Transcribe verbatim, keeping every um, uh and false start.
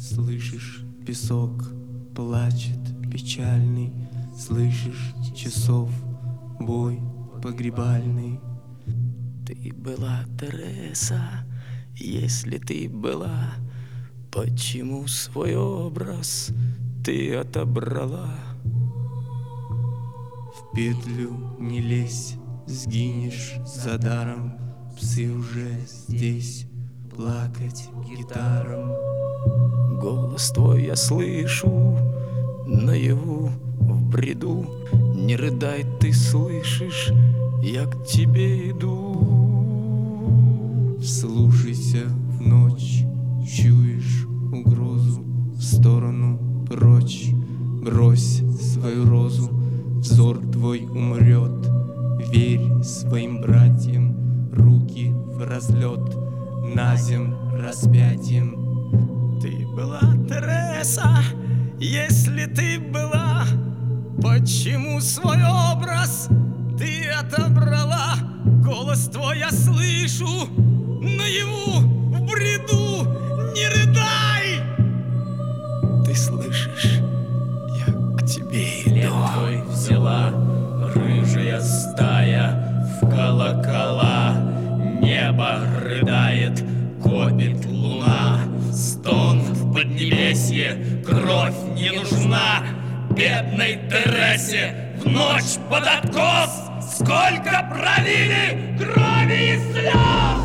Слышишь, песок плачет печальный, слышишь, часов бой погребальный. Ты была, Тереса, если ты была, почему свой образ ты отобрала? В петлю не лезь, сгинешь за даром, псы уже здесь, плакать гитарам. Голос твой я слышу наяву, в бреду. Не рыдай, ты слышишь, я к тебе иду. Вслушайся в ночь, чуешь угрозу, в сторону прочь брось свою розу. Взор твой умрет, верь своим братьям, руки в разлет, на земь распятием. Ты была, Тереса, если ты была, почему свой образ ты отобрала? Голос твой я слышу наяву, в бреду. Не рыдай! Ты слышишь, я к тебе иду. След твой взяла рыжая стая в колокола. Небо рыдает, копит луна. Стон в поднебесье, кровь не нужна бедной Тересе в ночь под откос. Сколько пролили крови и слез!